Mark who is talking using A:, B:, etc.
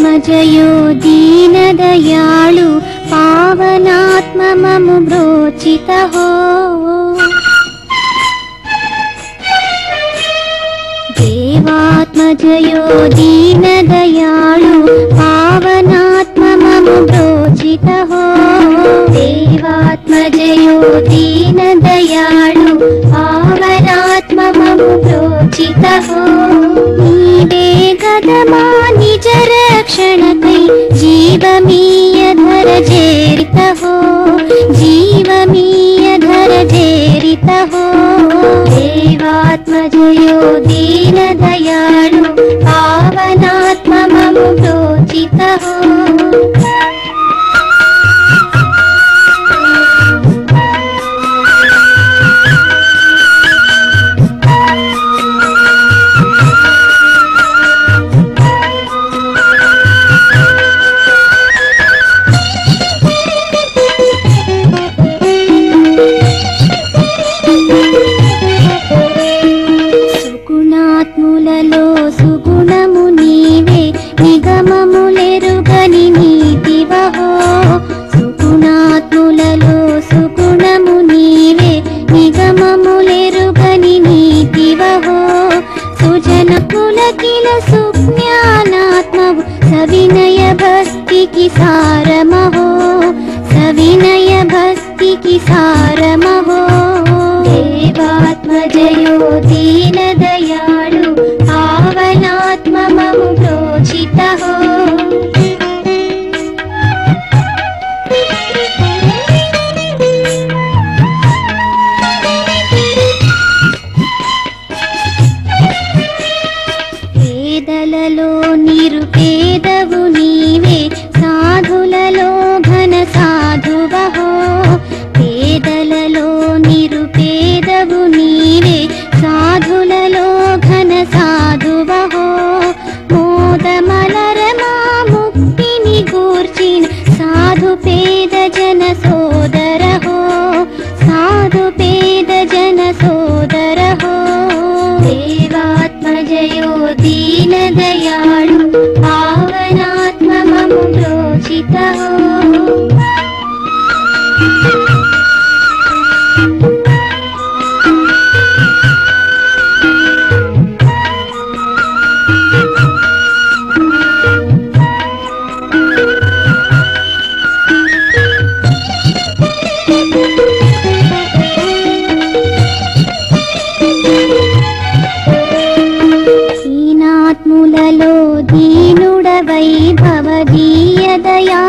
A: దేవాత్మజయో దీనదయాళు పావనాత్మ మము బ్రోచితహో దేవాత్మజయో దీనదయాళు పావనాత్మ మము బ్రోచితహో దేవాత్మజయో దీనదయాళు పావనాత్మ మము బ్రోచితహో నీవే గదమా నిజ రక్షణకై జీవమీయధర చేరితహో జీవమీయధర చేరితహో దేవాత్మజయో దీనదయాళు పావనాత్మ మము బ్రోచితహో సుగుణాత్ములలో సుగుణము నీవే నిగమములెరుగని నీతివహో సుగుణాత్ములలో సుగుణము నీవే నిగమములెరుగని నీతివహో సుజన పులకిల సుజ్ఞానాత్మవు సవినయ భక్తికి సారమహో సవినయ భక్తికి సారమహో దేవాత్మజయో దీనదయాళు పావనాత్మ మము బ్రోచితహో పేదలలో నిరుపేదవు నీవే సాధులలో ఘన సాధువహో పేదలలో నిరుపేదవు నీవే సాధులలో ఘన సాధువహో మోదమలరమా ముక్తిని గూర్చిన సాధు పేద జన సోదరహో సాధు పేద జన సోదరహో దేవాత్మజయో దీనదయాళు పావనాత్మ మము బ్రోచితహో దీనాత్ములలో దీనుడవై భవదీయ దయా